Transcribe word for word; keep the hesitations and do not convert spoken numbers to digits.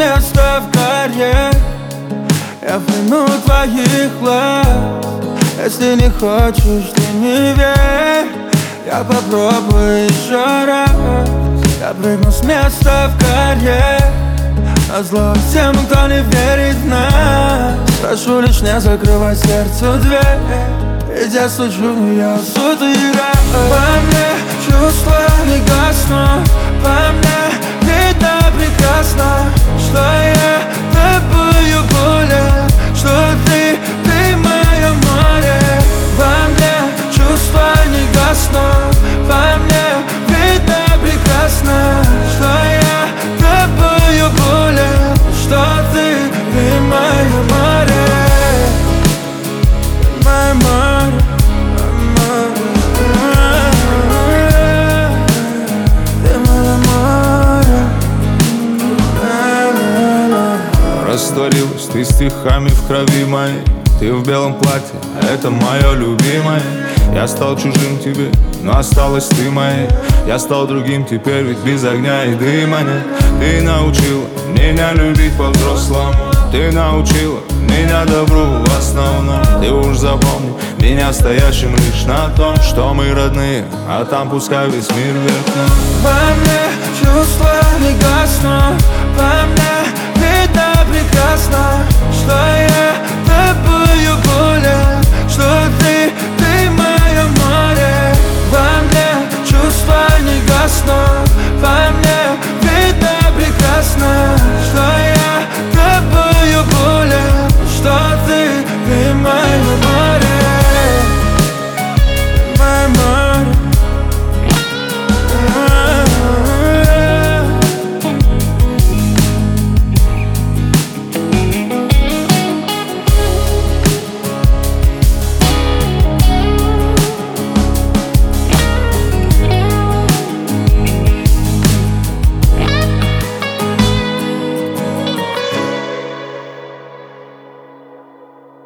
место в карьере. Я пойму твоих глаз. Если не хочешь, ты не верь. Я попробую еще раз. Я прыгну с места в карьере. Назло всем, кто не верит в нас. Прошу лишь не закрывать сердцу дверь. Ведь я слышу, я суд игра. Во мне чувства не гаснут. Во мне видно прекрасно, что я тобою гуляю, что ты, ты мое море. Во мне чувства не гаснут. Во мне видно прекрасно, что я тобою гуляю, что ты, ты мое море. Мое море. Растворилась ты стихами в крови моей. Ты в белом платье, это мое любимое. Я стал чужим тебе, но осталась ты моей. Я стал другим теперь, ведь без огня и дыма нет. Ты научила меня любить по-взрослому. Ты научила меня добру в основном. Ты уж запомни меня стоящим лишь на том, что мы родные, а там пускай весь мир вверх. Во мне чувства не гаснут. Во мне